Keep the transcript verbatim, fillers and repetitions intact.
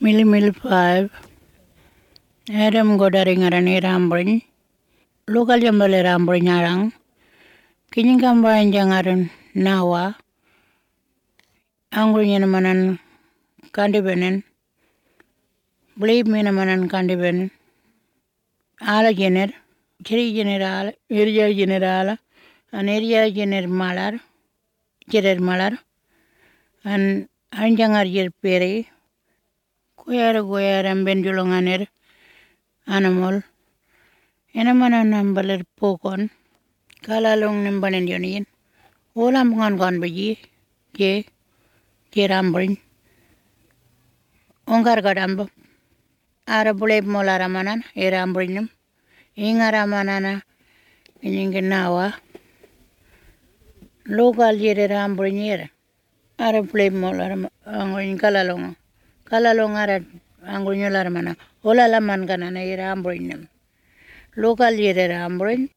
Mili mili five. Adam godaring arani rambring. Local jambale rambring arang. Kinying kambayan jangaran nawa. Anggunya namanan kandi benen. Believe me namanan kandi benen. Ala jener. Chiri general. Area general. An area jener malar. Jerer malar. An anjangar jer peri. Kuyara kuyara benjulunganer. Animal. Enamanan nambaler pokon. Kalalong nimbanen yoniin. Olam ngan gon bayi. Je. Je rambring. Ongar gadamba. Ara buleb molara manan. E rambringnum. Ingara manana. Inyingin nawa. Local jere rambringir. Ara buleb molara. Angoin kalalong. Kalalong ara. Angoin yolar mana. Ola laman kanana e rambringnum. Local jere rambring.